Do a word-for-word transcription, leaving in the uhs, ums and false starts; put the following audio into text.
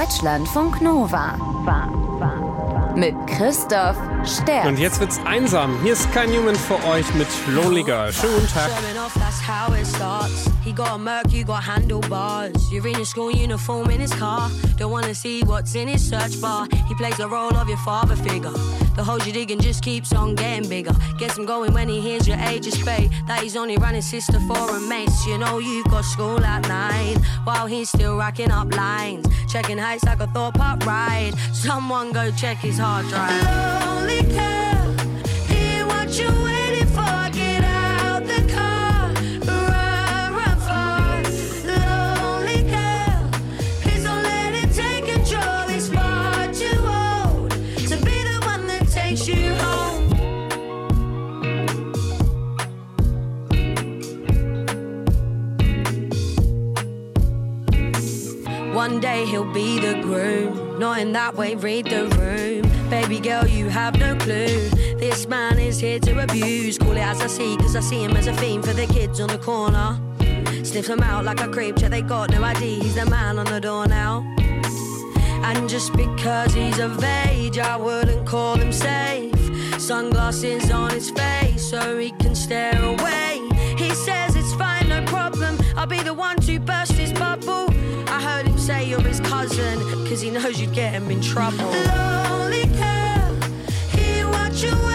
Deutschlandfunk Nova. Mit Christoph Sterz. Und jetzt wird's einsam. Hier ist Kai Newman für euch mit Lonely Girl. Schönen guten Tag. He got a Merc, you got handlebars. You're in your school uniform in his car. Don't wanna see what's in his search bar. He plays the role of your father figure. The holes you dig and just keeps on getting bigger. Gets him going when he hears your age is fate. That he's only run his sister for a mace. You know you've got school at nine, while he's still racking up lines. Checking heights like a Thor pop ride. Someone go check his hard drive. Lonely girl, hear what you're waiting for. Get out the car, run, run fast. Lonely girl, please don't let it take control. It's far too old to be the one that takes you home. One day he'll be the groom, not in that way, read the room. Baby girl, you have no clue. This man is here to abuse. Call it as I see, cause I see him as a fiend for the kids on the corner. Sniff them out like a creep, check they got no I D. He's the man on the door now. And just because he's of age, I wouldn't call him safe. Sunglasses on his face so he can stare away. He says it's fine, no problem, I'll be the one to burst his bubble. I heard him say you're his cousin, cause he knows you'd get him in trouble. Lonely girl, hear what you